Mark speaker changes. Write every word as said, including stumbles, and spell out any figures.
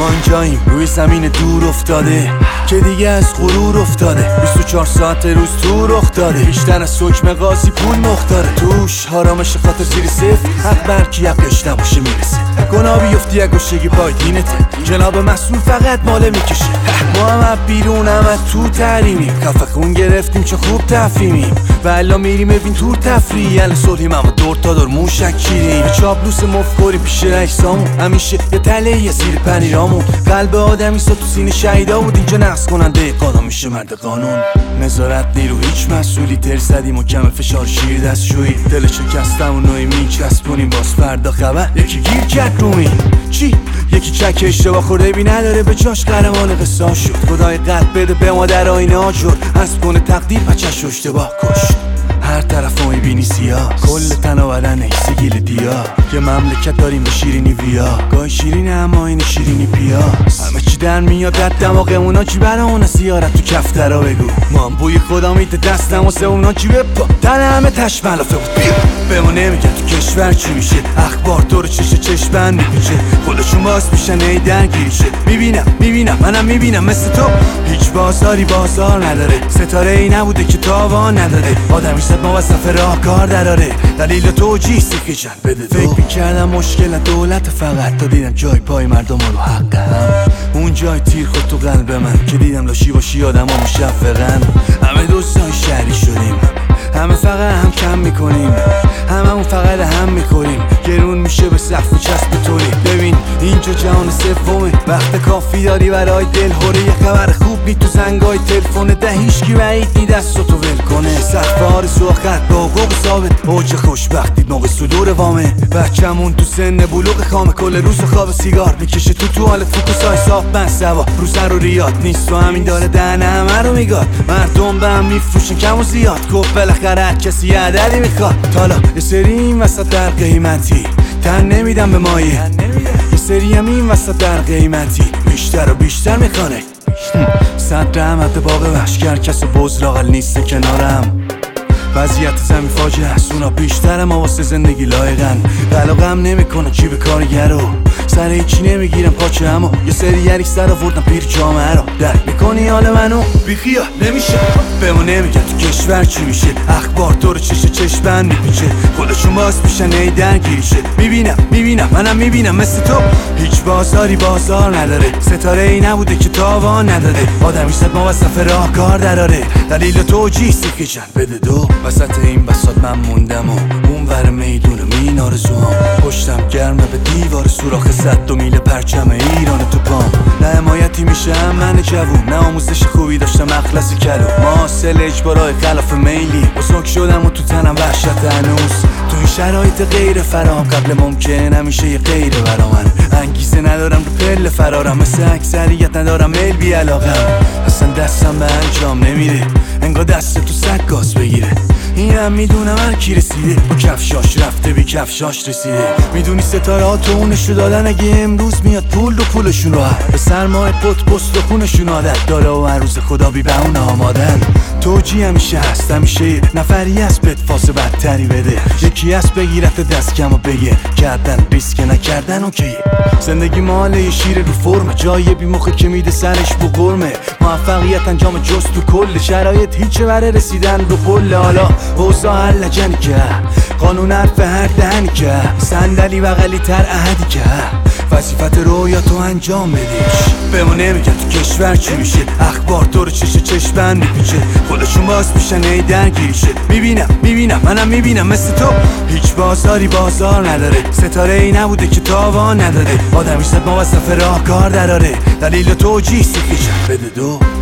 Speaker 1: ما اینجاییم روی زمین دور افتاده که دیگه از غرور افتاده. بیست و چهار ساعت روز تو رخ داده، بیشتر از حکم قاضی پول مختاره. توش حرامش خاطر زیر صفر، حق بر کی حقش نباشه میرسه. گناه بیفتی اگه گوشگی پای دینته، جناب مسئول فقط ماله میکشه. ما هم بیرون هم تو تحریمیم، کف خون گرفتیم چه خوب تفهیمیم و الا میریم ببین تور تفریح. ال صلحیم اما دور تا دور موشک چیریم، چاپلوس مفکوری پیش رئیسامون، همیشه یه تله یه زیر پنیرامون. قلب آدمی سا تو سینه شهیدا بود، اینجا نقص کننده قانون میشه مرد قانون. نظارت نیرو هیچ مسئولی، تر زدیم و کم فشار شیر دستشویی. دل شکستم و نوعی میچسبونیم باز فردا خبر یکی گیر کرد رو این چی؟ یکی چک اشتباه خورده بی نداره به جاش قهرمان قصه شد. خدای قلب بده به ما در آینه ها شد، از کنه تقدیر بچه‌شو اشتباه کشت. هر طرف رو میبینی سیاه، کل تن و بدن ایسی گیل دیا. که مملکت داریم به شیرینی ویا، گاهی شیرینه اما این شیرینی پیاس. همه چی در میاد در دماغمونا، چی برامون سیارت تو کفترا بگو. ما هم بوی خدا میده دستم و سه اونا چی بپا تن همه تشملافه بود. بیا به ما نمیگن تو کشور چی میشه، اخبار تو رو چشه چشمن میپیچه. خودشون باز میشن ای درگیریشه. میبینم میبینم منم میبینم مثل تو، هیچ بازاری بازار نداره. ستاره ای نبوده که تاوان نداره، آدمی صد ما وصف راه کار دراره. دلیل توجیه سیخی جن بده دو. فکر میکردم مشکل دولت فقط، تا دیدم جای پای مردم رو حق هم. اون جای تیر خود تو قلب من که دیدم لاشی باشی آدم ها مشفقن. همه دوستای شهری شدیم، همه فقط هم کم میکنیم، همه اون فقط هم میکنیم. گرون میشه به سقف و چسب طوری. ببین اینجا جهان سومه، وقت کافی داری برای دل هوره. یه خبر خوب نی تو زنگای تلفن ده، هیچکی بعید نی دستاتو ول کنه. سقف آرزو خط با حقوق ثابت، اوج خوشبختی موقع صدور وامه. بچه‌مون تو سن بلوغ خامه، کل روز خواب سیگار میکشه تو تو حال فوکوسای صاف من سوا. رو سر و ریاد نیست و همین داره دهنه همه رو میگاد. مردم به هم میفروشن کم و زیاد، گفت بالاخره هر کسی یه عددی میخواد. حالا یه سری این وسط در قیمتی تن نمیدم به مایه، یه سری هم این وسط در قیمتی بیشتر و بیشتر میخوانه. صد رحمت باقی وحشگر، کس بزرگل نیست کنارم. وضعیت زمین فاجعه است، اونا بیشتر ما واسه زندگی لایقن. علاقم نمیکنه چی به کارگرو، سر هیچی نمیگیرم پاچه همو. یه سری یریک سر آوردن پیر جامعه رو، درک میکنی حال منو؟ بیخیا نمیشه به ما نمیگن تو کشور چی میشه، اخبار تو رو چشه چشمن میپیچه. خودشون باز میشن ای درگیریشه. میبینم میبینم منم میبینم مثل تو، هیچ بازاری بازار نداره. ستاره ای نبوده که تاوان نداره، آدمی صد ما وصف راه کار دراره. دلیل توجیه سیخی جن بده دو. وسط این بساط من موندم و اون ور میدون مین آرزوام. پشتم گرمه به دیوار سوراخ صد دو میل پرچم ایران تو پام. نه حمایتی میشم من جوون، نه آموزش خوبی داشتم اخلاصی کلو. ما حاصل اجبارای خلاف میلی، بزرگ شدم و تو تنم وحشت هنوز. تو این شرایط غیر فراهم قبل ممکن همیشه یه غیر برا من. انگیزه ندارم رو پل فرارم، مثل اکثریت ندارم میل بی علاقم. اصلا دستم به انجام نمیره، انگار دست تو سگ گاز بگیره. اینم میدونم هر کی رسیده با کفشاش رفته بی کفشاش رسیده. میدونی ستاره ها تو اونشو دادن، اگه امروز میاد پول رو پولشون رو به سرمایه پت پست و خونشون عادت داره و هر روز خدا بی به اون آمادن. توجی همیشه هست، همیشه نفری هست بهت فاس بدتری بده. یکی هست بگیرت دست کم و بگه کردن ریسک نکردن اوکیه. زندگی ماله یه شیر رو فرمه، جای بی مخه که میده سرش بو قرمه. موفقیت انجام جز تو کل شرایط هیچه برای رسیدن رو پل. حالا اوضاع هر لجنی که قانون حرف هر دهنی که صندلی بغلی تر احدی که وظیفت رویا تو انجام بدیش. به ما نمیگن تو کشور چی میشه، اخبار تو رو چشه چشمن میپیچه. خودشون باز میشن ای درگیریشه. میبینم میبینم منم میبینم مثل تو، هیچ بازاری بازار نداره. ستاره ای نبوده که تاوان نداره، آدمی صد ما وصف راه کار دراره. دلیل توجیه سیخی جن بده دو.